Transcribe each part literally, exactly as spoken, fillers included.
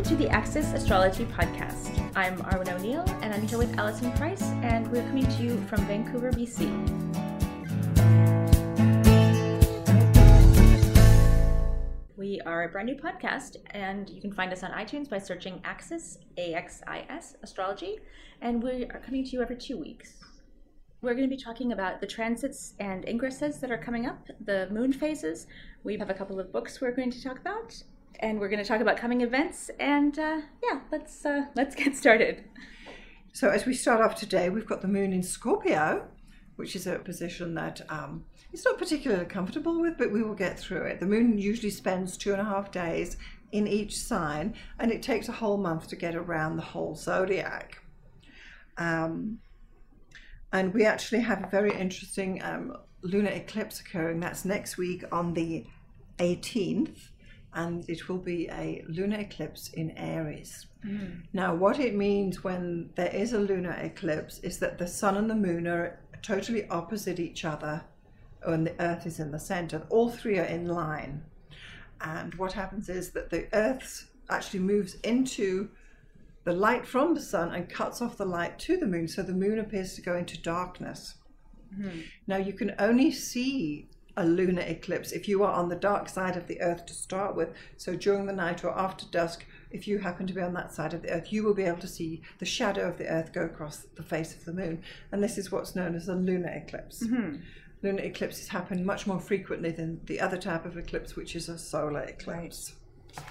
to the Axis Astrology Podcast. I'm Arwen O'Neill, and I'm here with Alison Price, and we're coming to you from Vancouver, B C. We are a brand new podcast, and you can find us on iTunes by searching Axis, A X I S, Astrology, and we are coming to you every two weeks. We're going to be talking about the transits and ingresses that are coming up, the moon phases. We have a couple of books we're going to talk about, and we're going to talk about coming events, and uh, yeah, let's uh, let's get started. So as we start off today, we've got the moon in Scorpio, which is a position that um, it's not particularly comfortable with, but we will get through it. The moon usually spends two and a half days in each sign, and it takes a whole month to get around the whole zodiac. Um, and we actually have a very interesting um, lunar eclipse occurring. That's next week on the eighteenth, and it will be a lunar eclipse in Aries. Mm. Now, what it means when there is a lunar eclipse is that the sun and the moon are totally opposite each other, and the earth is in the center. All three are in line. And what happens is that the earth actually moves into the light from the sun and cuts off the light to the moon, so the moon appears to go into darkness. Mm-hmm. Now, you can only see a lunar eclipse if you are on the dark side of the earth to start with. So during the night or after dusk, if you happen to be on that side of the earth, you will be able to see the shadow of the earth go across the face of the moon. And this is what's known as a lunar eclipse. Mm-hmm. Lunar eclipses happen much more frequently than the other type of eclipse, which is a solar eclipse. Right.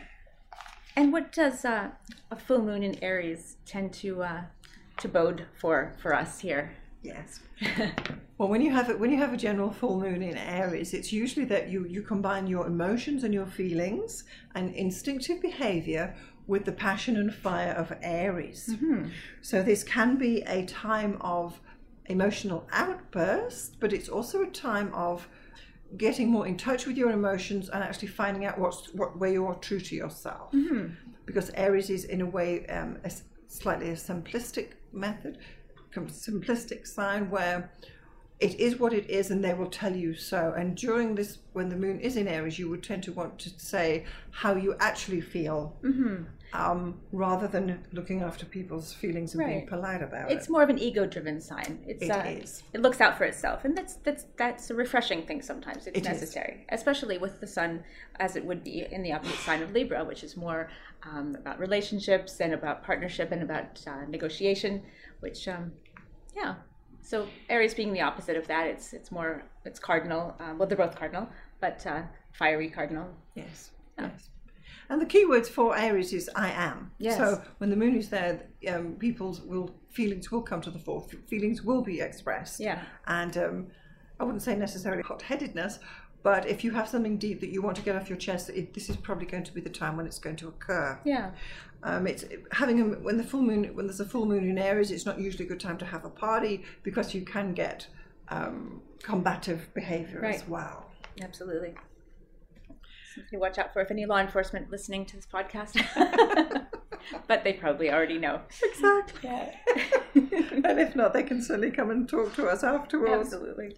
And what does uh, a full moon in Aries tend to uh, to bode for for us here? Yes. Well, when you have it, when you have a general full moon in Aries, it's usually that you you combine your emotions and your feelings and instinctive behavior with the passion and fire of Aries. Mm-hmm. So this can be a time of emotional outburst, but it's also a time of getting more in touch with your emotions and actually finding out what's what where you are true to yourself. Mm-hmm. Because Aries is in a way um, a, slightly a simplistic method. simplistic sign where it is what it is and they will tell you so. And during this, when the moon is in Aries, you would tend to want to say how you actually feel, mm-hmm. um, rather than looking after people's feelings and right. being polite about it's it. It's more of an ego-driven sign. It's, it uh, is. It looks out for itself, and that's that's that's a refreshing thing sometimes. It's it necessary, is. Especially with the sun, as it would be in the opposite sign of Libra, which is more um, about relationships and about partnership and about uh, negotiation, which... Um, Yeah, so Aries being the opposite of that, it's it's more, it's cardinal, uh, well, they're both cardinal, but uh, fiery cardinal. Yes, yeah. yes. And the key words for Aries is I am. Yes. So when the moon is there, um, people's will feelings will come to the fore, feelings will be expressed. Yeah. And um, I wouldn't say necessarily hot-headedness, but if you have something deep that you want to get off your chest, it, this is probably going to be the time when it's going to occur. Yeah. Um, it's having a, when the full moon when there's a full moon in Aries, it's not usually a good time to have a party because you can get um, combative behavior right. as well. Absolutely. Something to watch out for if any law enforcement listening to this podcast. But they probably already know. Exactly. Yeah. And if not, they can certainly come and talk to us afterwards. Absolutely.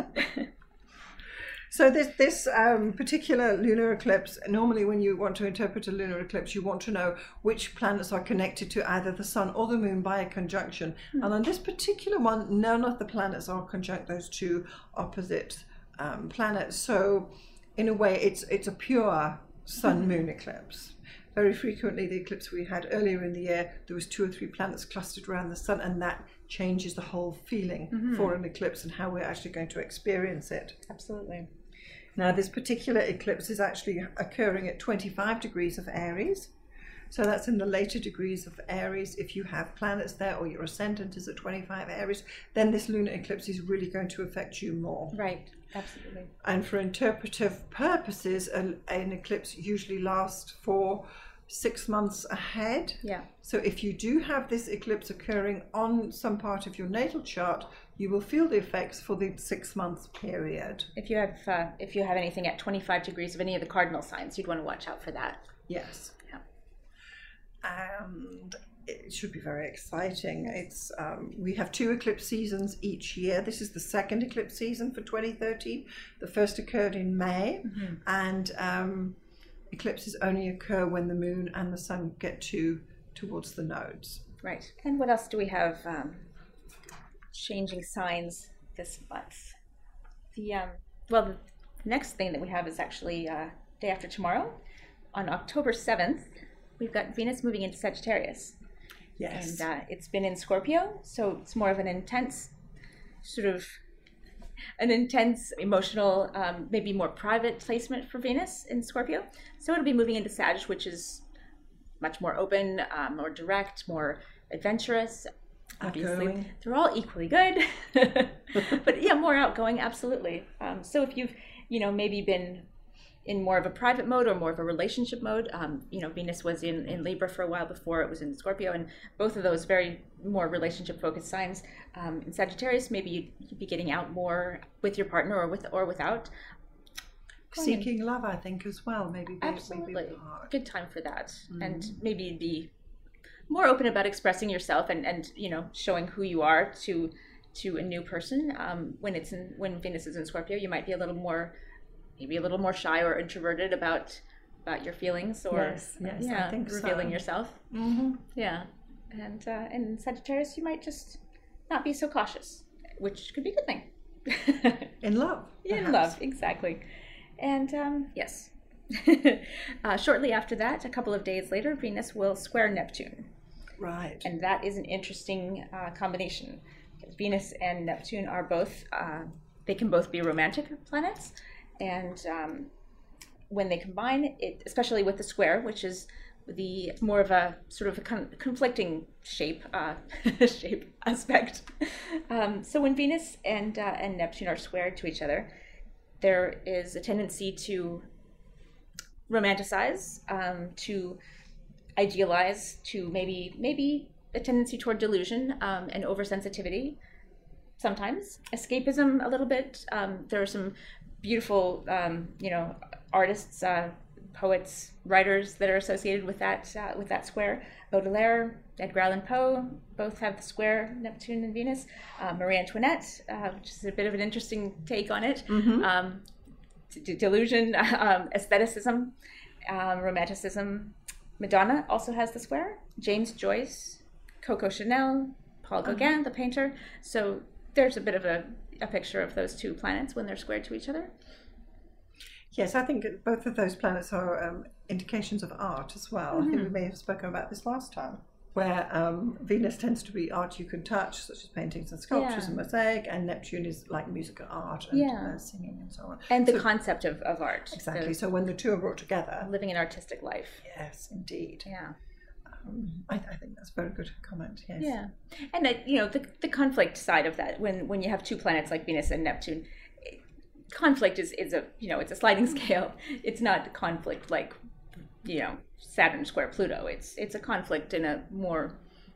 So this this um, particular lunar eclipse, normally when you want to interpret a lunar eclipse, you want to know which planets are connected to either the sun or the moon by a conjunction. Mm. And on this particular one, none of the planets are conjunct those two opposite um, planets. So in a way, it's it's a pure sun-moon eclipse. Very frequently, the eclipse we had earlier in the year, there was two or three planets clustered around the sun, and that changes the whole feeling mm-hmm. for an eclipse and how we're actually going to experience it. Absolutely. Now, this particular eclipse is actually occurring at twenty-five degrees of Aries. So that's in the later degrees of Aries. If you have planets there or your ascendant is at twenty-five Aries, then this lunar eclipse is really going to affect you more. Right, absolutely. And for interpretive purposes, an, an eclipse usually lasts for six months ahead. Yeah. So if you do have this eclipse occurring on some part of your natal chart, you will feel the effects for the six months period. If you have uh, if you have anything at twenty-five degrees of any of the cardinal signs, you'd want to watch out for that. Yes. Yeah. And it should be very exciting. It's um, we have two eclipse seasons each year. This is the second eclipse season for twenty thirteen. The first occurred in May, mm-hmm. and um, eclipses only occur when the moon and the sun get to towards the nodes. Right. And what else do we have um, changing signs this month? The um, well, the next thing that we have is actually uh, day after tomorrow, on October seventh. We've got Venus moving into Sagittarius. Yes. And uh, it's been in Scorpio, so it's more of an intense, sort of, an intense, emotional, um, maybe more private placement for Venus in Scorpio. So it'll be moving into Sag, which is much more open, um, more direct, more adventurous. Obviously, outgoing. They're all equally good, but yeah, more outgoing, absolutely. Um, so if you've, you know, maybe been in more of a private mode or more of a relationship mode, um, you know, Venus was in, in Libra for a while before it was in Scorpio, and both of those very more relationship focused signs. Um, in Sagittarius, maybe you'd, you'd be getting out more with your partner or with or without. Seeking love, I think, as well. Maybe be, Absolutely, maybe apart. Good time for that, Mm. and maybe you'd be more open about expressing yourself and, and you know, showing who you are to to a new person. Um, when it's in when Venus is in Scorpio, you might be a little more, maybe a little more shy or introverted about about your feelings, or Yes, yes, yeah, I think revealing so. yourself. Mm-hmm. Yeah, and uh, and Sagittarius, you might just not be so cautious, which could be a good thing. In love. In perhaps. love, exactly. And um, yes, uh, shortly after that, a couple of days later, Venus will square Neptune. Right. And that is an interesting uh, combination. Because Venus and Neptune are both, uh, they can both be romantic planets. And um, when they combine, it, especially with the square, which is the more of a sort of a con- conflicting shape uh, shape aspect. Um, so when Venus and, uh, and Neptune are squared to each other, there is a tendency to romanticize, um, to idealize, to maybe maybe a tendency toward delusion um, and oversensitivity. Sometimes escapism a little bit. Um, there are some beautiful, um, you know, artists, uh, poets, writers that are associated with that uh, with that square. Baudelaire, Edgar Allan Poe, both have the square Neptune and Venus. Uh, Marie Antoinette, uh, which is a bit of an interesting take on it. Mm-hmm. Um, d- delusion, um, aestheticism, um, romanticism. Madonna also has the square. James Joyce, Coco Chanel, Paul Gauguin, uh-huh. the painter. So there's a bit of a, a picture of those two planets when they're squared to each other. Yes, I think both of those planets are um, indications of art as well. Mm-hmm. I think we may have spoken about this last time, where um, Venus tends to be art you can touch, such as paintings and sculptures yeah. and mosaic, and Neptune is like musical art and yeah. uh, singing and so on. And so, the concept of, of art. Exactly. The, so when the two are brought together. Living an artistic life. Yes, indeed. Yeah. Um, I, I think that's a very good comment, yes. Yeah. And, uh, you know, the, the conflict side of that, when, when you have two planets like Venus and Neptune, conflict is, is a, you know, it's a sliding scale. It's not conflict like, you know, Saturn square Pluto. It's it's a conflict in a more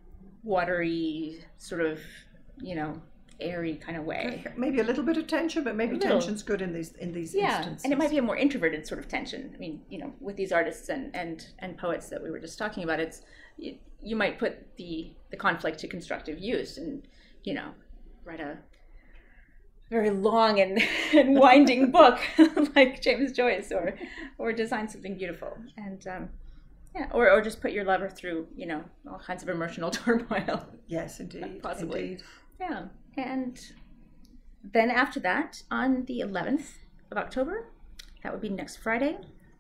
watery, sort of, you know, airy kind of way. Maybe a little bit of tension, but maybe tension's good in these in these yeah. instances. And it might be a more introverted sort of tension. I mean, you know, with these artists and, and, and poets that we were just talking about, it's you, you might put the, the conflict to constructive use and, you know, write a very long and, and winding book like James Joyce, or or design something beautiful. And um, yeah, or, or just put your lover through, you know, all kinds of emotional turmoil. Yes, indeed. Possibly. Indeed. Yeah. And then after that, on the eleventh of October, that would be next Friday,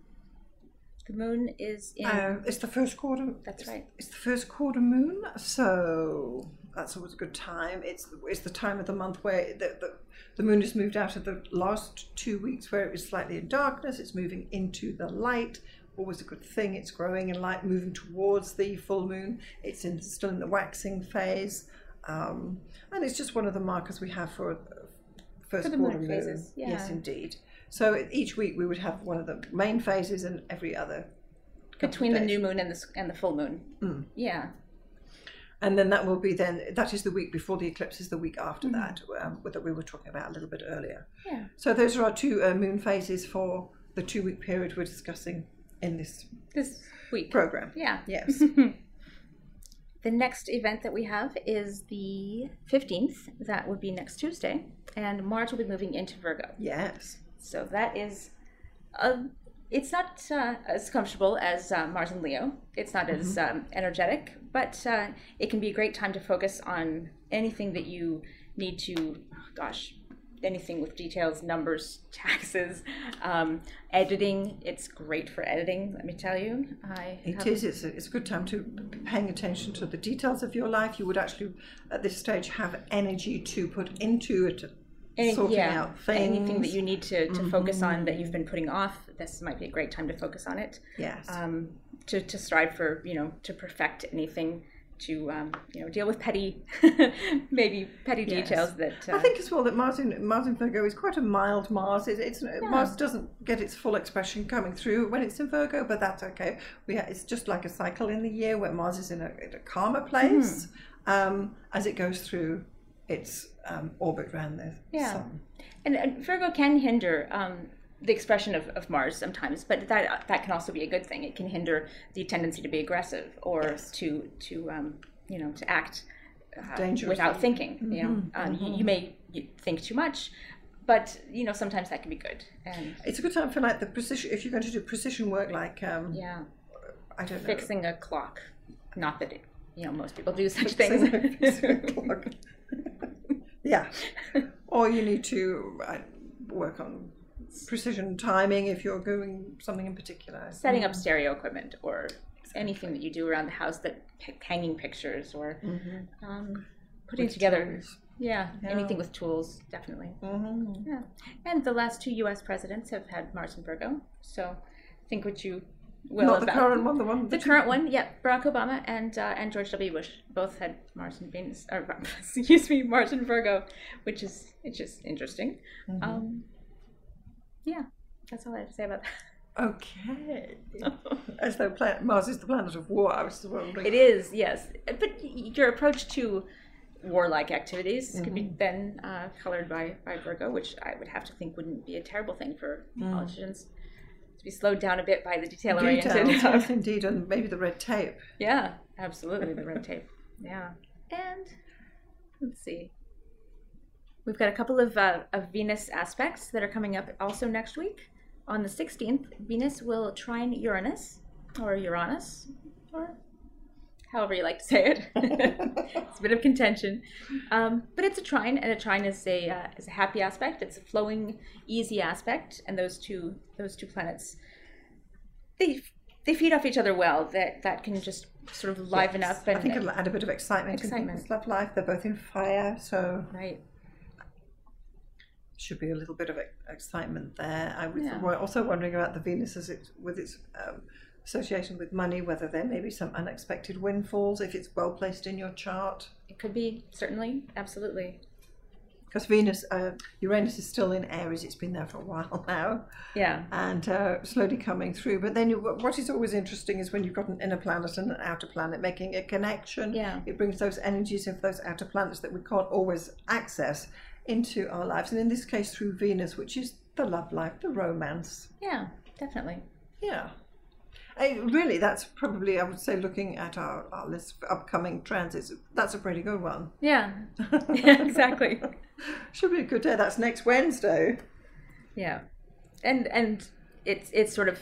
the moon is in... Uh, it's the first quarter. That's it's, right. It's the first quarter moon, so that's always a good time. It's it's the time of the month where the, the, the moon has moved out of the last two weeks where it was slightly in darkness. It's moving into the light. Always a good thing. It's growing in light, moving towards the full moon. It's in, still in the waxing phase. Um, and it's just one of the markers we have for first for the quarter moon moon. phases. Yeah. Yes, indeed. So each week we would have one of the main phases and every other between the new moon and the and the full moon. Mm. Yeah. And then that will be then that is the week before the eclipse is the week after mm-hmm. that um, that we were talking about a little bit earlier. Yeah. So those are our two uh, moon phases for the two week period we're discussing in this this week program. Yeah. Yes. The next event that we have is the fifteenth. That would be next Tuesday. And Mars will be moving into Virgo. Yes. So that is a it's not uh, as comfortable as uh, Mars and Leo. It's not as Mm-hmm. um, energetic, but uh, it can be a great time to focus on anything that you need to, gosh, anything with details, numbers, taxes, um, editing. It's great for editing, let me tell you. I It have- is. It's a, it's a good time to be paying attention to the details of your life. You would actually, at this stage, have energy to put into it, Any- sorting yeah, out things. anything that you need to, to focus on that you've been putting off. This might be a great time to focus on it. Yes. Um, to, to strive for, you know, to perfect anything, to um, you know, deal with petty, maybe petty Yes. details that. Uh, I think as well that Mars in, Mars in Virgo is quite a mild Mars. It, it's Mars doesn't get its full expression coming through when it's in Virgo, but that's okay. We ha- it's just like a cycle in the year where Mars is in a, in a calmer place um, as it goes through its um, orbit around the Yeah. sun. And, and Virgo can hinder um, the expression of, of Mars sometimes, but that that can also be a good thing. It can hinder the tendency to be aggressive or Yes. to to um, you know, to act uh, Dangerously. without thinking. You know, um, you, you may you think too much, but you know, sometimes that can be good. And It's a good time for like the precision. If you're going to do precision work, like um, yeah, I don't know, fixing a clock. Not that it, you know, most people do such Fixing a- things. fixing a clock. Yeah, or you need to uh, work on precision timing if you're doing something in particular. Setting up stereo equipment or anything that you do around the house, that hanging pictures or um, putting With together. tools. Yeah, Yeah. anything with tools, definitely. Mhm. Yeah, and the last two U S presidents have had Mars and Virgo, so think what you will Not the about current one, the one the that current one. Yeah, Barack Obama and uh, and George W. Bush both had Mars and Venus, or excuse me, Mars and Virgo, which is it's just interesting. Mm-hmm. Um, yeah, that's all I have to say about that. Okay. As though planet, Mars is the planet of war. I was wondering. It is, yes, but your approach to warlike activities could be then uh, colored by, by Virgo, which I would have to think wouldn't be a terrible thing for politicians to be slowed down a bit by the detail-oriented. Details, yes, indeed, and maybe the red tape. Yeah, absolutely, the red tape. Yeah, and let's see. We've got a couple of, uh, of Venus aspects that are coming up also next week. On the sixteenth, Venus will trine Uranus, or Uranus, or however you like to say it. It's a bit of contention. Um, but it's a trine, and a trine is a uh, is a happy aspect. It's a flowing, easy aspect, and those two those two planets, they they feed off each other well. That that can just sort of liven Yes. up. And I think it'll add a bit of excitement to Excitement. people's love life. They're both in fire, so right. should be a little bit of ex- excitement there. I was Yeah. wa- also wondering about the Venus as it, with its um, association with money, whether there may be some unexpected windfalls if it's well placed in your chart. It could be, certainly, absolutely. Because Venus, uh, Uranus is still in Aries. It's been there for a while now, Yeah. and uh, slowly coming through. But then, you, what is always interesting is when you've got an inner planet and an outer planet making a connection. Yeah. It brings those energies of those outer planets that we can't always access into our lives, and in this case through Venus, which is the love life, the romance. Yeah, definitely. Yeah. I, really, that's probably, I would say, looking at our, our list of upcoming transits, that's a pretty good one. Yeah. Yeah, exactly. Should be a good day. That's next Wednesday. Yeah. And and it's it's sort of,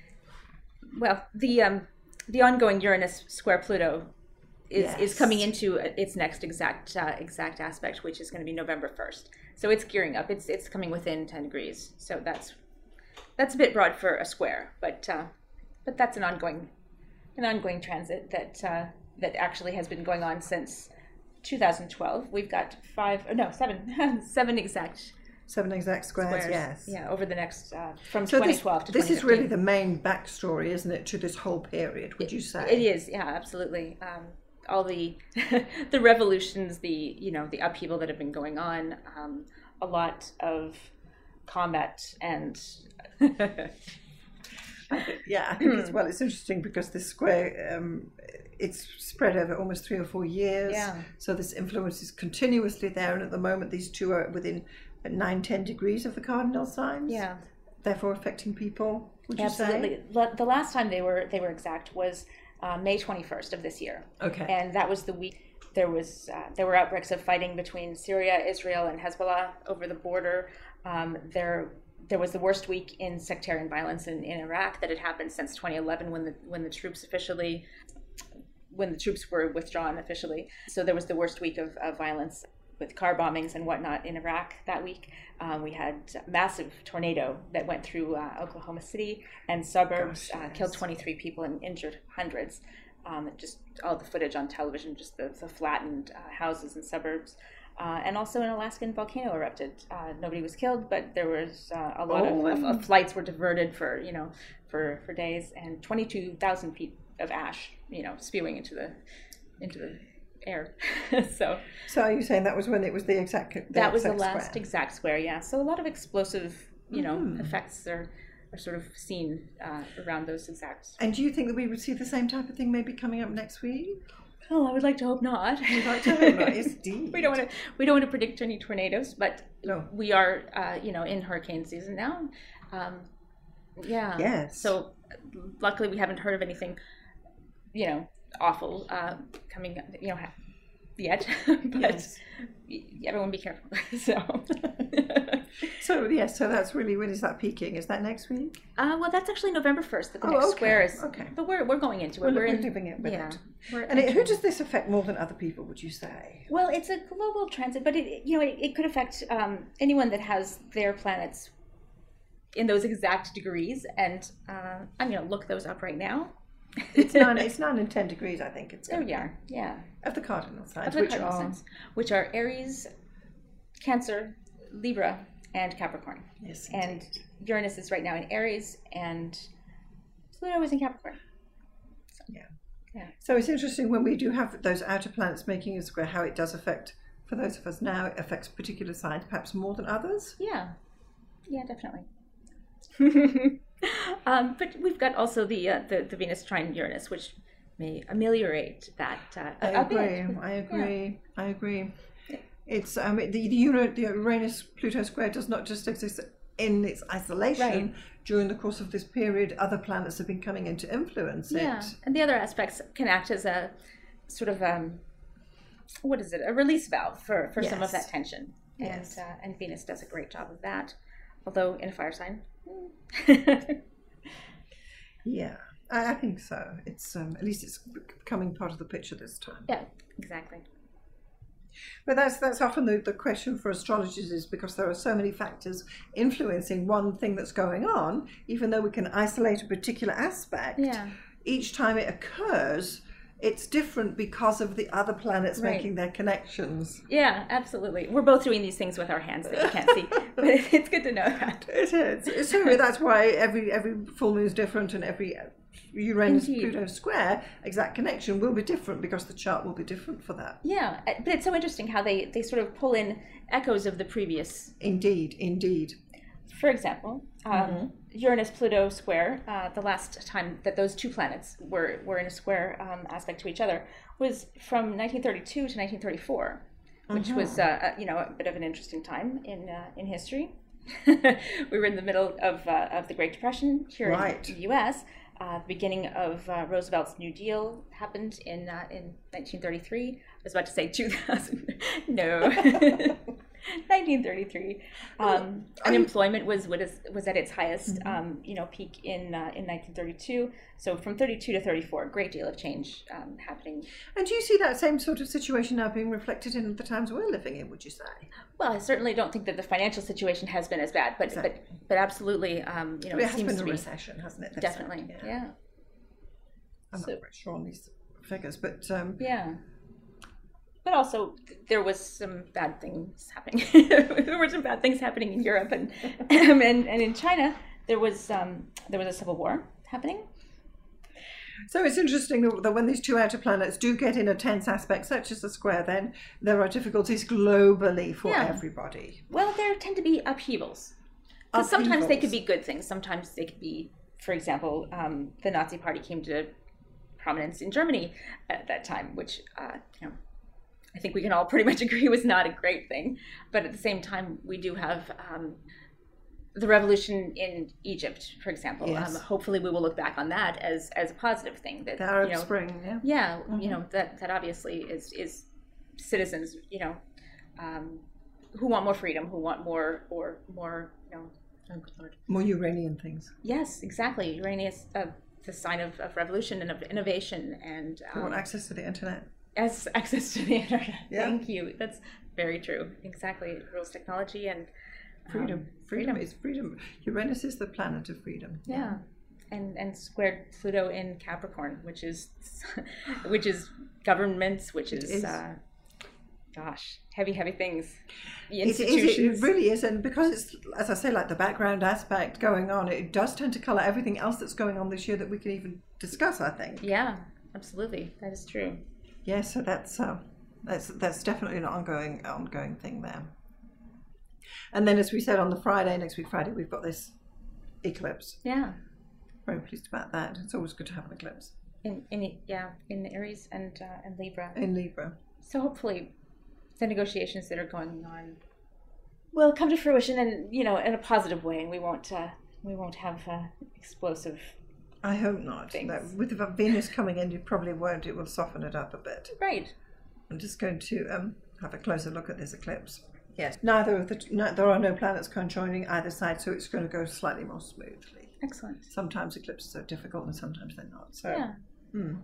well, the um the ongoing Uranus square Pluto is, is Yes. coming into its next exact uh, exact aspect, which is going to be November first. So it's gearing up. It's it's coming within ten degrees. So that's that's a bit broad for a square, but uh, but that's an ongoing an ongoing transit that uh, that actually has been going on since two thousand twelve. We've got five, oh, no, seven, seven exact Seven exact squares, squares. yes. Yeah, over the next uh, from So twenty this, twelve to this is twenty fifteen. really the main backstory, isn't it, to this whole period, would you say? It is, yeah, absolutely. Um, all the the revolutions, the you know the upheaval that have been going on, um, a lot of combat and Yeah, I think it's, well, it's interesting because this square, um, it's spread over almost three or four years. Yeah. So this influence is continuously there, and at the moment these two are within nine, ten degrees of the cardinal signs. yeah, Therefore affecting people, would you absolutely. say? Le- The last time they were they were exact was uh, May twenty first of this year. Okay. And that was the week there was uh, there were outbreaks of fighting between Syria, Israel, and Hezbollah over the border. Um, there there was the worst week in sectarian violence in, in Iraq that had happened since twenty eleven, when the when the troops officially when the troops were withdrawn officially. So there was the worst week of, of violence with car bombings and whatnot in Iraq that week. Um, we had a massive tornado that went through uh, Oklahoma City and suburbs, Gosh, uh, yes. killed twenty-three people and injured hundreds. Um, just all the footage on television, just the, the flattened uh, houses and suburbs. Uh, and also an Alaskan volcano erupted. Uh, nobody was killed, but there was uh, a lot Oh. of, of, of flights were diverted for, you know, for, for days, and twenty-two thousand feet of ash, you know, spewing into the into the air. so So are you saying that was when it was the exact the that was the exact last square? exact square, yeah. So a lot of explosive, you know, Mhm. effects are are sort of seen uh, around those exact. And do you think that we would see the same type of thing maybe coming up next week? Oh, I would like to hope not. You'd like to hope not, yes, indeed. we don't want to. We don't want to predict any tornadoes, but No. we are, uh, you know, in hurricane season now. Um, yeah. Yes. So luckily, we haven't heard of anything, you know, awful uh, coming, you know, ha- yet. but Yes. everyone be careful. so. So yes, so that's really, when is that peaking? Is that next week? Uh, well, that's actually November first. That the Oh, next okay, square is. okay. But we're we're going into it. We're, We're, we're in, living it with yeah. it. We're And it, who entering- does this affect more than other people, would you say? Well, it's a global transit, but it you know it, it could affect um, anyone that has their planets in those exact degrees. And uh, I'm going to look those up right now. It's nine, it's nine and ten degrees, I think. It's There gonna we be. are. Yeah. Of the cardinal signs, Of the which cardinal are signs, which are Aries, Cancer, Libra, and Capricorn. yes, And indeed. Uranus is right now in Aries, and Pluto is in Capricorn. So it's interesting when we do have those outer planets making a square, how it does affect, for those of us now, it affects particular signs, perhaps more than others. Yeah, yeah, definitely. um, but we've got also the, uh, the the Venus trine Uranus, which may ameliorate that uh, I a, a agree. bit. I agree. I agree. It's um the the, Ura, the Uranus Pluto square does not just exist in its isolation. Right. During the course of this period, other planets have been coming in to influence Yeah, it. and the other aspects can act as a sort of um, what is it? A release valve for, for some of Yes. that tension. Yes. And uh, and Venus does a great job of that, although in a fire sign. Yeah, I, I think so. It's um, at least it's becoming part of the picture this time. yeah, exactly. But that's that's often the, the question for astrologers, is because there are so many factors influencing one thing that's going on, even though we can isolate a particular aspect, Yeah. each time it occurs, it's different because of the other planets Right. making their connections. Yeah, absolutely. We're both doing these things with our hands that you can't see, but it's good to know that. It is. So that's why every every full moon is different, and every Uranus Indeed. Pluto square exact connection will be different because the chart will be different for that. Yeah, uh, but it's so interesting how they, they sort of pull in echoes of the previous. Indeed, indeed. For example, um, Mhm. Uranus-Pluto square, uh, the last time that those two planets were, were in a square um, aspect to each other was from nineteen thirty-two to nineteen thirty-four, which Mhm. was uh, you know a bit of an interesting time in uh, in history. We were in the middle of uh, of the Great Depression here Right. in the U S. Uh, the beginning of uh, Roosevelt's New Deal happened in uh, in nineteen thirty-three. I was about to say two thousand. No. nineteen thirty-three. Um, Are you- unemployment was was was at its highest, Mhm. um, you know, peak in uh, in nineteen thirty-two. So from thirty-two to thirty-four, a great deal of change um, happening. And do you see that same sort of situation now being reflected in the times we're living in, would you say? Well, I certainly don't think that the financial situation has been as bad, but Exactly. but but absolutely, um, you know, It it has seems been to a be recession, hasn't it? This definitely, time? yeah, I'm So- not quite sure on these figures, but um, yeah. But also, th- there was some bad things happening. There were some bad things happening in Europe and and, and in China. There was um, there was a civil war happening. so it's interesting that that when these two outer planets do get in a tense aspect, such as the square, then there are difficulties globally for Yeah. everybody. Well, there tend to be upheavals. Because sometimes they could Upheavals. be good things. Sometimes they could be, for example, um, the Nazi Party came to prominence in Germany at that time, which uh, you know, I think we can all pretty much agree was not a great thing. But at the same time, we do have um, the revolution in Egypt, for example. Yes. Um, hopefully, we will look back on that as as a positive thing. That The Arab you know, Spring, yeah. yeah, Mhm. you know that that obviously is is citizens, you know, um, who want more freedom, who want more or more, you know, Oh, good Lord. More Uranian things. Yes, exactly. Uranus, uh, the sign of, of revolution and of innovation, and um, You want access to the internet. as access to the internet. Yeah. Thank you. That's very true. Exactly. It rules technology and um, Freedom. freedom. Freedom is freedom. Uranus is the planet of freedom. Yeah. yeah. And and squared Pluto in Capricorn, which is which is governments, which is, is. Uh, gosh, heavy, heavy things. The institutions. It, is, it really is, and because it's, as I say, like the background aspect going on, it does tend to colour everything else that's going on this year that we can even discuss, I think. Yeah, absolutely. That is true. Yeah, so that's uh, that's that's definitely an ongoing ongoing thing there. And then, as we said on the Friday, next week Friday, we've got this eclipse. Yeah. Very pleased about that. It's always good to have an eclipse. In in yeah, in Aries and uh, and Libra. In Libra. So hopefully, the negotiations that are going on will come to fruition, and you know, in a positive way, and we won't uh, we won't have uh, explosive. I hope not. No, with the Venus coming in, you probably won't. It will soften it up a bit. Right. I'm just going to um, have a closer look at this eclipse. Yes. Neither of the no, there are no planets conjoining either side, so it's going to go slightly more smoothly. Excellent. Sometimes eclipses are difficult, and sometimes they're not. So. Yeah. Hmm.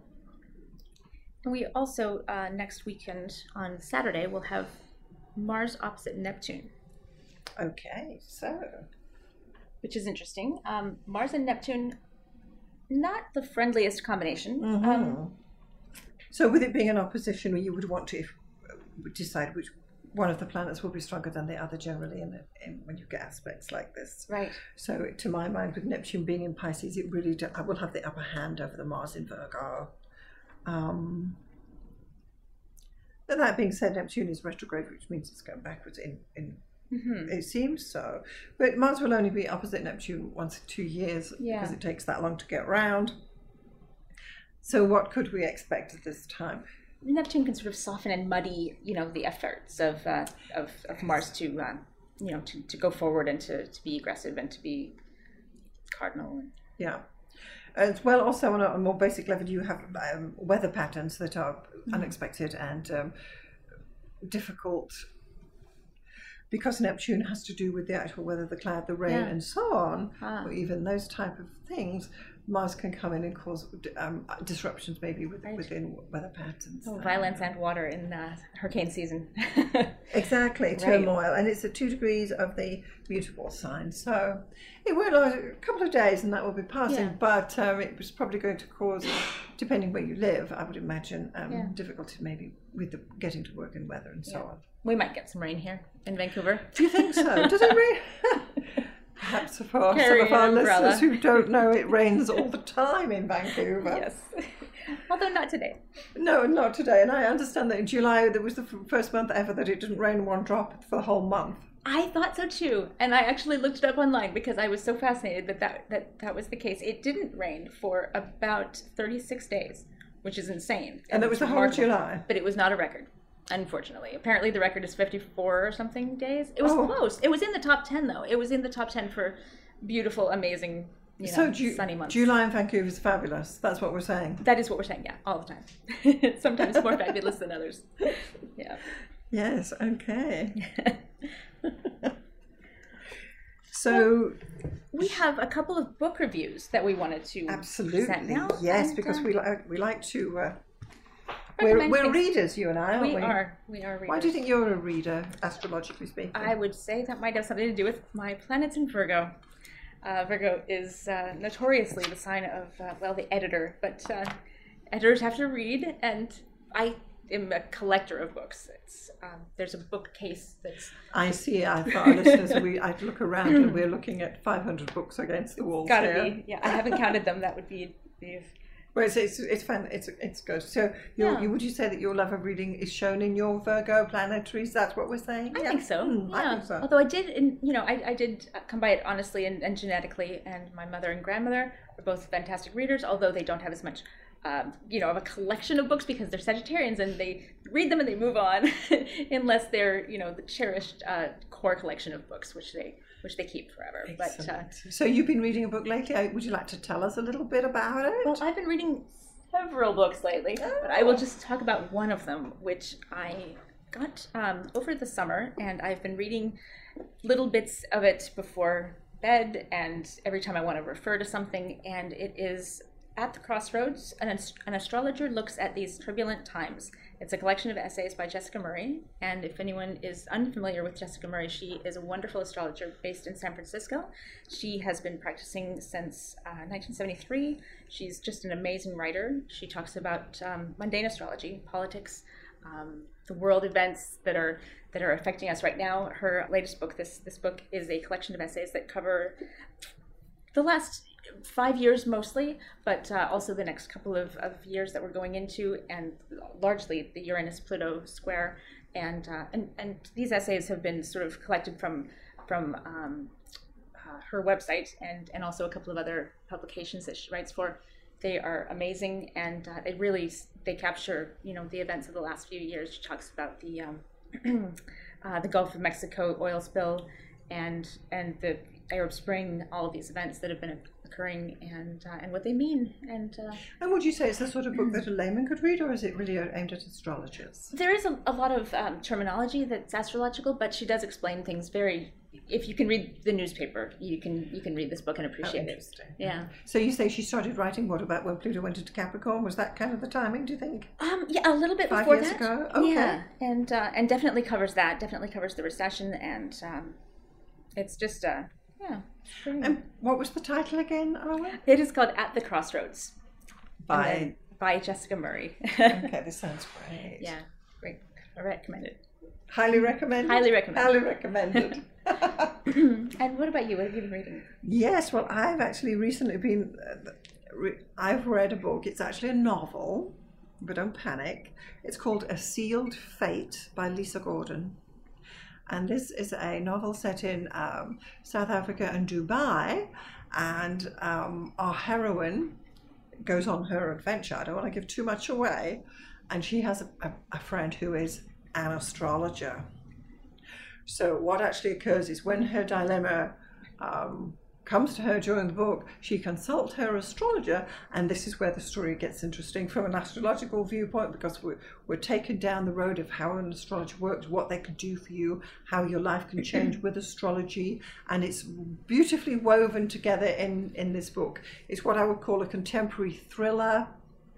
And we also uh, next weekend on Saturday will have Mars opposite Neptune. Okay, so. Which is interesting. Um, Mars and Neptune, not the friendliest combination. Mm-hmm. Um, so with it being an opposition, you would want to decide which one of the planets will be stronger than the other generally in, in when you get aspects like this. Right. So to my mind, with Neptune being in Pisces, it really do, I will have the upper hand over the Mars in Virgo. Um, but that being said, Neptune is retrograde, which means it's going backwards in, in mm-hmm. It seems so. But Mars will only be opposite Neptune once in two years yeah. because it takes that long to get round. So what could we expect at this time? Neptune can sort of soften and muddy, you know, the efforts of uh, of, of Mars to, uh, you know, to, to go forward and to, to be aggressive and to be cardinal. Yeah. As well, also on a, a more basic level, you have um, weather patterns that are mm-hmm. unexpected and um, difficult because Neptune has to do with the actual weather, the cloud, the rain, yeah. and so on, ah. or even those type of things. Mars can come in and cause um, disruptions maybe with, right. within weather patterns. Oh, violence and water in uh, hurricane season. Exactly, right. turmoil. And it's at two degrees of the mutable sign. So it will last a couple of days and that will be passing, yeah. but um, it was probably going to cause, depending where you live, I would imagine, um, yeah. difficulty maybe with the getting to work in weather and so yeah. on. We might get some rain here in Vancouver. Do you think so? Does it rain? Perhaps for Carry some of our listeners who don't know, it rains all the time in Vancouver. Yes. Although not today. No, not today. And I understand that in July, there was the first month ever that it didn't rain one drop for the whole month. I thought so too. And I actually looked it up online because I was so fascinated that that, that, that was the case. It didn't rain for about thirty-six days, which is insane. And, and that was the whole July. But it was not a record. Unfortunately, apparently the record is fifty-four or something days. It was oh. close. It was in the top ten though. It was in the top ten for beautiful, amazing, you know, so Ju- sunny months. July in Vancouver is fabulous. That's what we're saying. That is what we're saying. Yeah, all the time. Sometimes more fabulous than others. Yeah. Yes. Okay. So we have a couple of book reviews that we wanted to absolutely present now. Yes, and, because uh, we like we like to. Uh, We're, we're readers, you and I, aren't we? We are. We are readers. Why do you think you're a reader, astrologically speaking? I would say that might have something to do with my planets in Virgo. Uh, Virgo is uh, notoriously the sign of, uh, well, the editor, but uh, editors have to read, and I am a collector of books. It's um, there's a bookcase that's... I see. I for our listeners, we I look around and we're looking at five hundred books against the walls. Gotta here. be. Yeah, I haven't counted them. That would be... be Well, it's, it's it's fun. It's it's good. So, your, yeah. you, would you say that your love of reading is shown in your Virgo planetaries? That's what we're saying. I yeah. think so. Mm, yeah. I think so. Although I did, in, you know, I, I did come by it honestly and, and genetically. And my mother and grandmother are both fantastic readers, although they don't have as much, um, you know, of a collection of books because they're Sagittarians and they read them and they move on, unless they're, you know, the cherished uh, core collection of books, which they. which they keep forever. Excellent. But uh, so you've been reading a book lately. Would you like to tell us a little bit about it? Well, I've been reading several books lately, oh. but I will just talk about one of them, which I got um, over the summer, and I've been reading little bits of it before bed and every time I want to refer to something. And it is At the Crossroads, an, ast- an astrologer looks at these turbulent times. It's a collection of essays by Jessica Murray. And if anyone is unfamiliar with Jessica Murray, she is a wonderful astrologer based in San Francisco. She has been practicing since uh, nineteen seventy-three. She's just an amazing writer. She talks about um, mundane astrology, politics, um, the world events that are that are affecting us right now. Her latest book, this this book, is a collection of essays that cover the last five years mostly, but uh, also the next couple of, of years that we're going into, and largely the Uranus-Pluto square. And, uh, and and these essays have been sort of collected from from um, uh, her website and, and also a couple of other publications that she writes for. They are amazing, and uh, they really they capture you know the events of the last few years. She talks about the um, uh, the Gulf of Mexico oil spill, and and the Arab Spring, all of these events that have been occurring, and uh, and what they mean. And uh, and would you say it's the sort of book that a layman could read, or is it really aimed at astrologers? There is a, a lot of um, terminology that's astrological, but she does explain things very. If you can read the newspaper, you can you can read this book and appreciate oh, it. Yeah. So you say she started writing what about when Pluto went into Capricorn? Was that kind of the timing, do you think? Um, yeah, a little bit Five before years that. ago? Okay. Yeah, and uh, and definitely covers that. Definitely covers the recession, and um, it's just uh, yeah. And what was the title again, Arwen? It is called At the Crossroads. By by Jessica Murray. Okay, this sounds great. Yeah, great. I recommend it. Highly recommended. Highly recommended. Highly recommended. And what about you? What have you been reading? Yes, well, I've actually recently been. Uh, re- I've read a book. It's actually a novel, but don't panic. It's called A Sealed Fate by Lisa Gordon. And this is a novel set in um, South Africa and Dubai. And um, our heroine goes on her adventure. I don't want to give too much away. And she has a, a, a friend who is an astrologer. So what actually occurs is when her dilemma um, comes to her during the book, she consults her astrologer, and this is where the story gets interesting from an astrological viewpoint, because we're, we're taken down the road of how an astrologer works, what they can do for you, how your life can change with astrology, and it's beautifully woven together in, in this book. It's what I would call a contemporary thriller.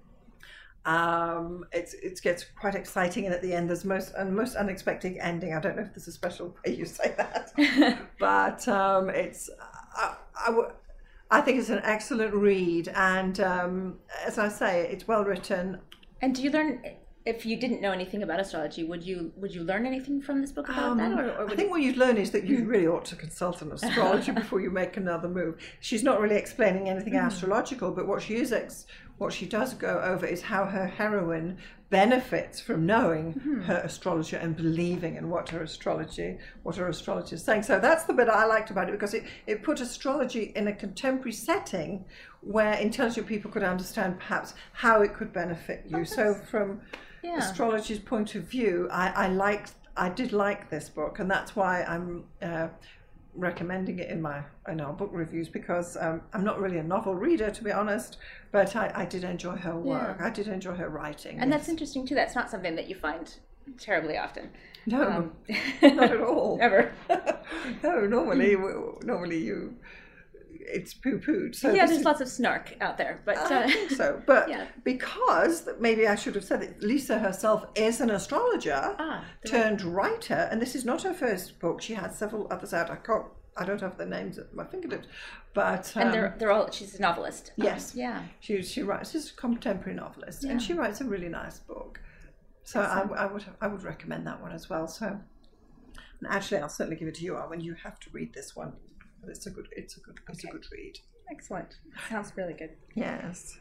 Um, it's it gets quite exciting, and at the end there's most and most unexpected ending. I don't know if there's a special way you say that, but um, it's I, I, w- I think it's an excellent read, and um, as I say, it's well written. And do you learn? If you didn't know anything about astrology, would you would you learn anything from this book about um, that? Or, or would I think it... what you'd learn is that you really ought to consult an astrologer before you make another move. She's not really explaining anything mm. astrological, but what she is ex- what she does go over is how her heroine benefits from knowing mm-hmm. her astrologer and believing in what her astrology what her astrologer is saying. So that's the bit I liked about it, because it, it put astrology in a contemporary setting where intelligent people could understand perhaps how it could benefit you. Oh, so from yeah. astrology's point of view, I, I liked I did like this book, and that's why I'm uh, recommending it in my in our book reviews, because um, I'm not really a novel reader, to be honest, but I, I did enjoy her work. Yeah. I did enjoy her writing. And yes. That's interesting too. That's not something that you find terribly often. No, um, not at all. Ever. No, normally normally you it's poo-pooed. So yeah, there's is, lots of snark out there, but uh, I think so. But yeah. because maybe I should have said that Lisa herself is an astrologer ah, turned right. writer, and this is not her first book. She had several others out. I can't. I don't have the names at my fingertips, but um, and they're they're all. She's a novelist. Yes. Um, yeah. She she writes. She's a contemporary novelist, yeah. and she writes a really nice book. So I, I would I would recommend that one as well. So, and actually, I'll certainly give it to you, Arwen. You have to read this one. It's a good. It's a good. It's okay. a good read. Excellent. Sounds really good. Yes.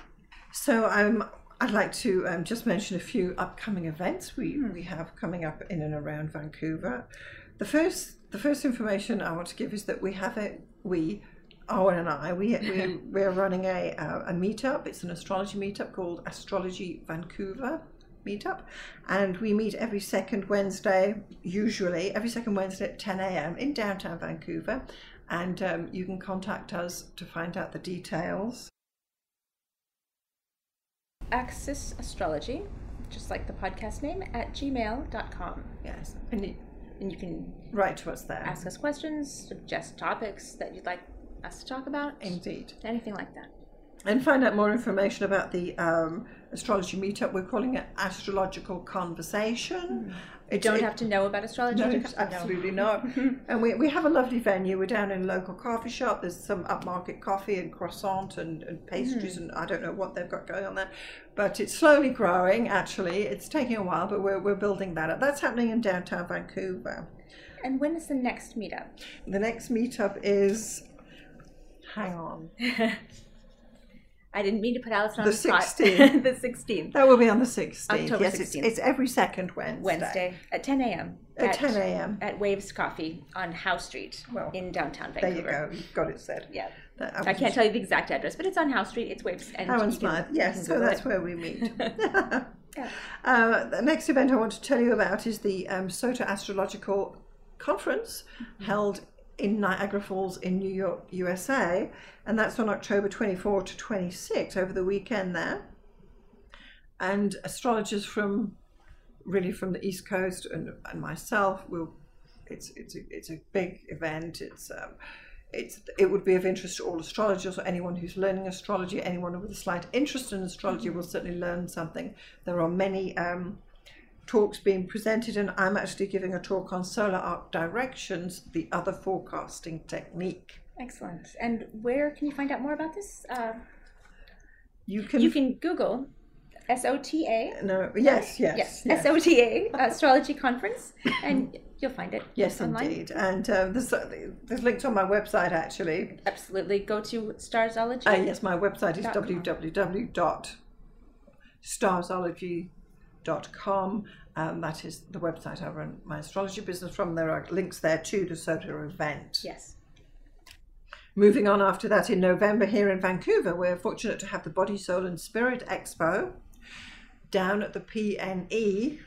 So um, I'd like to um, just mention a few upcoming events we, hmm. we have coming up in and around Vancouver. The first the first information I want to give is that we have a we. Owen and I, we, we, we're running a, a meetup. It's an astrology meetup called Astrology Vancouver Meetup. And we meet every second Wednesday, usually, every second Wednesday at ten a.m. in downtown Vancouver. And um, you can contact us to find out the details. Axis Astrology, just like the podcast name, at gmail dot com. Yes. And you, and you can write to us there. Ask us questions, suggest topics that you'd like us to talk about. Indeed. Anything like that. And find out more information about the um, astrology meetup. We're calling it Astrological Conversation. Mm. You don't it, have to know about astrology. No, to absolutely know. not. And we, we have a lovely venue. We're down in a local coffee shop. There's some upmarket coffee and croissant and, and pastries mm. and I don't know what they've got going on there. But it's slowly growing, actually. It's taking a while, but we're, we're building that up. That's happening in downtown Vancouver. And when is the next meetup? The next meetup is... Hang on. I didn't mean to put Alison on the the spot. sixteenth. The sixteenth. That will be on the sixteenth. October yes, sixteenth. It's, it's every second Wednesday. Wednesday at ten a.m. At, at ten a.m. At Waves Coffee on Howe Street well, in downtown Vancouver. There you go. You've got it said. Yeah. That, I, I can't tell you the exact address, but it's on Howe Street. It's Waves. And Howe and Smythe. Yes, so that's it. Where we meet. Yeah. uh, the next event I want to tell you about is the um, SOTA Astrological Conference mm-hmm. held in Niagara Falls in New York, U S A, and that's on October twenty-fourth to twenty-sixth over the weekend there. And astrologers from really from the East Coast and, and myself will. It's it's a, it's a big event. It's um, it's it would be of interest to all astrologers or anyone who's learning astrology. Anyone with a slight interest in astrology will certainly learn something. There are many. Um, talks being presented, and I'm actually giving a talk on solar arc directions, the other forecasting technique. Excellent. And where can you find out more about this? Uh, you can you can Google S O T A. No, yes, yes, yes, yes. S O T A Astrology Conference, and you'll find it. Yes, online. Indeed. And uh, there's there's links on my website actually. Absolutely. Go to Starzology. Uh, yes, my website is w w w dot starzology dot com. Um, that is the website I run my astrology business from. There are links there to the SOTA event. Yes. Moving on after that, in November here in Vancouver, we're fortunate to have the Body, Soul and Spirit Expo down at the P N E.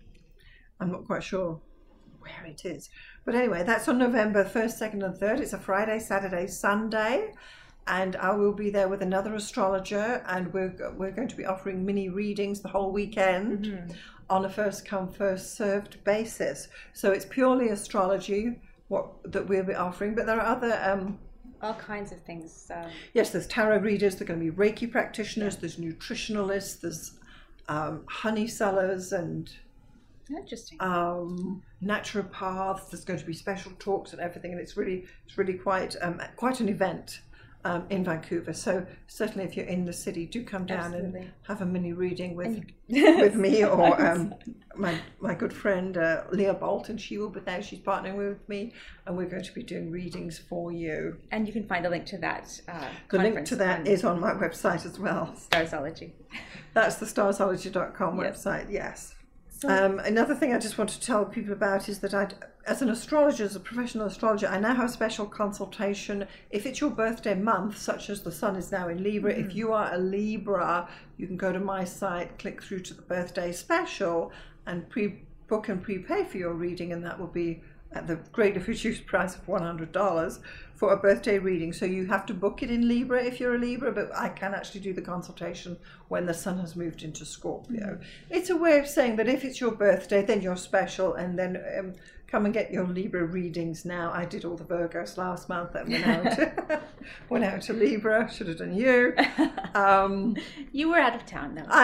I'm not quite sure where it is. But anyway, that's on November first, second and third. It's a Friday, Saturday, Sunday. And I will be there with another astrologer, and we're we're going to be offering mini readings the whole weekend mm-hmm. on a first come first served basis. So it's purely astrology what that we'll be offering, but there are other um, all kinds of things. Um... Yes, there's tarot readers. There're going to be Reiki practitioners. There's nutritionalists. There's um, honey sellers and interesting um, naturopaths. There's going to be special talks and everything, and it's really it's really quite um, quite an event. Um, in Vancouver, so certainly if you're in the city, do come down Absolutely. And have a mini reading with you... with me or um, my my good friend uh, Leah Bolton. She will be there. She's partnering with me, and we're going to be doing readings for you. And you can find a link to that. Uh, the link to that on... is on my website as well. Starzology. That's the starzology dot com yep. website. Yes. So... Um, another thing I just want to tell people about is that I. As an astrologer, as a professional astrologer, I now have a special consultation. If it's your birthday month, such as the sun is now in Libra, mm-hmm. if you are a Libra, you can go to my site, click through to the birthday special, and pre-book and prepay for your reading, and that will be at the greatly reduced price of one hundred dollars for a birthday reading. So you have to book it in Libra if you're a Libra, but I can actually do the consultation when the sun has moved into Scorpio. Mm-hmm. It's a way of saying that if it's your birthday, then you're special, and then um, come and get your Libra readings now. I did all the Virgos last month and went out, went out to Libra. Should have done you. Um, you were out of town though.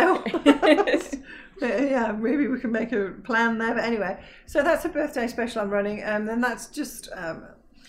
I Yeah, maybe we can make a plan there. But anyway, so that's a birthday special I'm running, and then that's just um,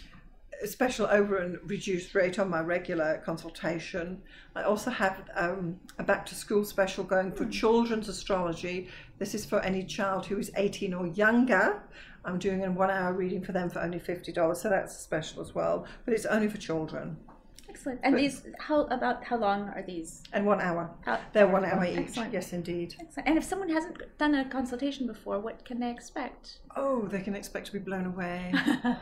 a special over and reduced rate on my regular consultation. I also have um, a back to school special going for children's astrology. This is for any child who is eighteen or younger. I'm doing a one hour reading for them for only fifty dollars, so that's special as well, but it's only for children. Excellent. And but, these, how about how long are these? And one hour. How, They're one hour each. Excellent. Yes, indeed. Excellent. And if someone hasn't done a consultation before, what can they expect? Oh, they can expect to be blown away.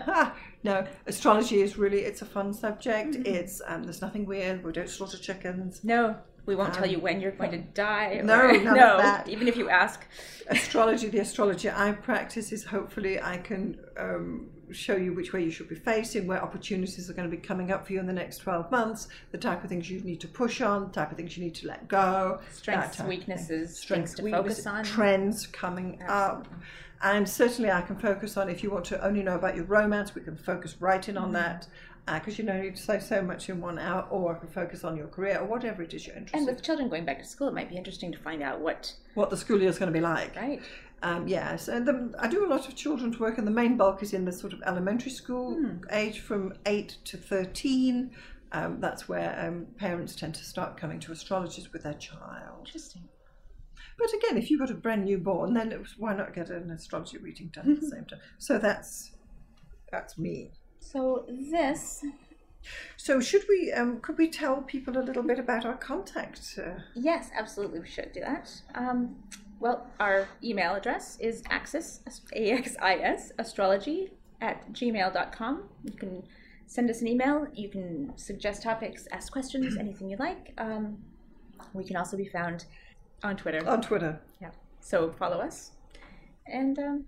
No, astrology is really, it's a fun subject. Mm-hmm. It's um, there's nothing weird. We don't slaughter chickens. No. We won't um, tell you when you're going to die. Or, no, none no, of that. Even if you ask. Astrology, the astrology I practice is hopefully I can um, show you which way you should be facing, where opportunities are going to be coming up for you in the next twelve months, the type of things you need to push on, the type of things you need to let go. Strengths, weaknesses, Strengths, things to weaknesses, focus on. Trends coming Absolutely. Up. And certainly I can focus on, if you want to only know about your romance, we can focus right in on that, because uh, you don't need to say so much in one hour, or I can focus on your career, or whatever it is you're interested in. And with children going back to school, it might be interesting to find out what... What the school year is going to be like. Right. Um, yes, and the, I do a lot of children's work, and the main bulk is in the sort of elementary school hmm. age from eight to thirteen. Um, that's where um, parents tend to start coming to astrologists with their child. Interesting. But again, if you've got a brand new born, then it was, why not get an astrology reading done at the same time? So that's that's me. So this... So should we, um, could we tell people a little bit about our contact? Uh, yes, absolutely, we should do that. Um, well, our email address is axis, A X I S, astrology at gmail dot com. You can send us an email, you can suggest topics, ask questions, anything you like. Um, we can also be found on Twitter. On Twitter. Yeah, so follow us. And, um,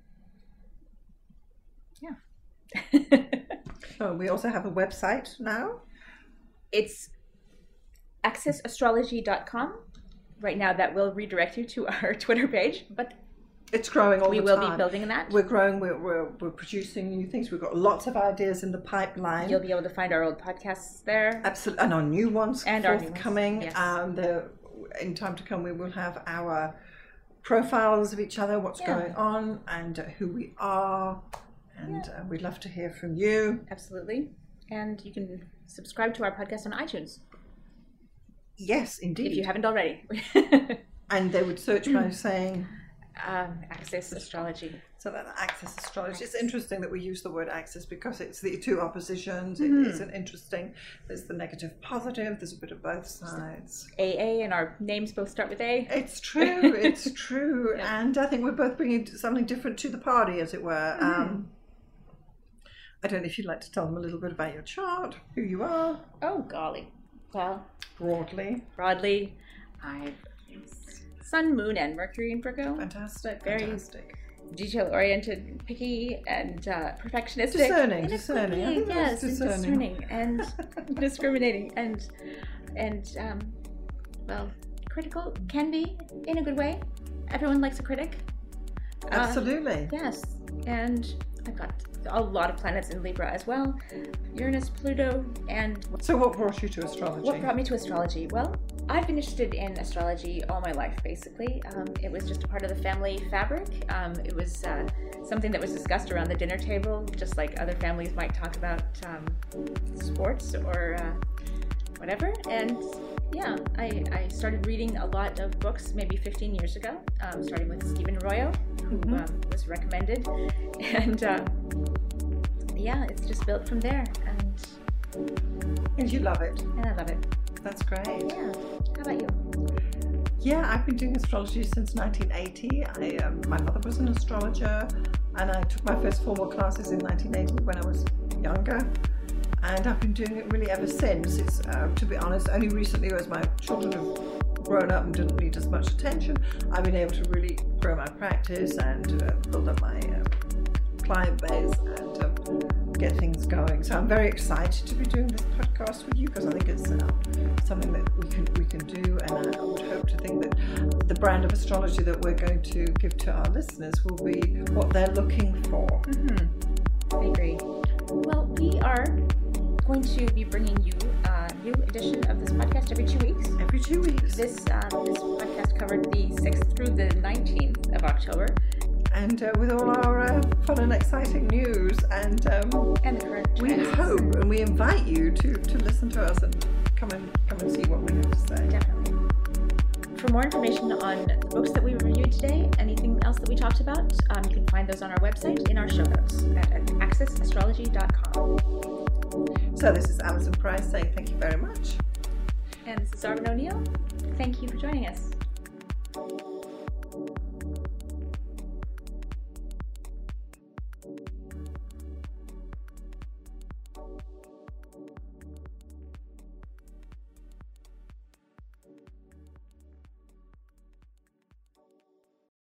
yeah. Oh, we also have a website now. It's axis astrology dot com. Right now, that will redirect you to our Twitter page, but it's growing all we the will time. be building that. We're growing. We're, we're we're producing new things. We've got lots of ideas in the pipeline. You'll be able to find our old podcasts there. Absolutely, and our new ones and forthcoming. Yes. Um, the, in time to come, we will have our profiles of each other, what's yeah. going on, and uh, who we are. And yeah. uh, we'd love to hear from you. Absolutely. And you can subscribe to our podcast on iTunes. Yes, indeed. If you haven't already. And they would search by saying... Um, Axis Astrology. So that Axis Astrology. Axis. It's interesting that we use the word Axis because it's the two oppositions. Mm-hmm. It, it's an interesting... There's the negative, positive. There's a bit of both sides. A A, and our names both start with A. It's true. It's true. Yeah. And I think we're both bringing something different to the party, as it were. Mm-hmm. Um, I don't know if you'd like to tell them a little bit about your chart, who you are. Oh, golly. Well, broadly. Broadly, I've Sun, Moon, and Mercury in Virgo. Fantastic. Very fantastic. detail-oriented, picky, and uh, perfectionistic. Discerning, and discerning. Picky, yes, discerning. and discerning and discriminating and and um, well, critical can be in a good way. Everyone likes a critic. Absolutely. Uh, yes, and I've got a lot of planets in Libra as well. Uranus, Pluto, and... So what brought you to astrology? What brought me to astrology? Well, I've been interested in astrology all my life, basically. Um, it was just a part of the family fabric. Um, it was uh, something that was discussed around the dinner table, just like other families might talk about um, sports or uh, whatever. And yeah, I, I started reading a lot of books maybe fifteen years ago, um, starting with Stephen Arroyo, who mm-hmm. um, was recommended. And uh, yeah, it's just built from there. And, and you love it. And I love it. That's great. Yeah. How about you? Yeah, I've been doing astrology since nineteen eighty. I, um, my mother was an astrologer, and I took my first formal classes in nineteen eighty when I was younger. And I've been doing it really ever since. It's, uh, to be honest, only recently, as my children have grown up and didn't need as much attention, I've been able to really grow my practice and uh, build up my uh, client base and um, get things going. So I'm very excited to be doing this podcast with you because I think it's uh, something that we can we can do, and I would hope to think that the brand of astrology that we're going to give to our listeners will be what they're looking for. Mm-hmm. I agree. Well, we are going to be bringing you a new edition of this podcast every two weeks. Every two weeks. This uh, this podcast covered the sixth through the nineteenth of October. And uh, with all our uh, fun and exciting news, and um, and the current we trends. hope and we invite you to, to listen to us and come and come and see what we have to say. Definitely. For more information on the books that we reviewed today, anything else that we talked about, um, you can find those on our website in our show notes at, at axis astrology dot com. So this is Alison Price saying thank you very much. And this is Arvin O'Neill. Thank you for joining us.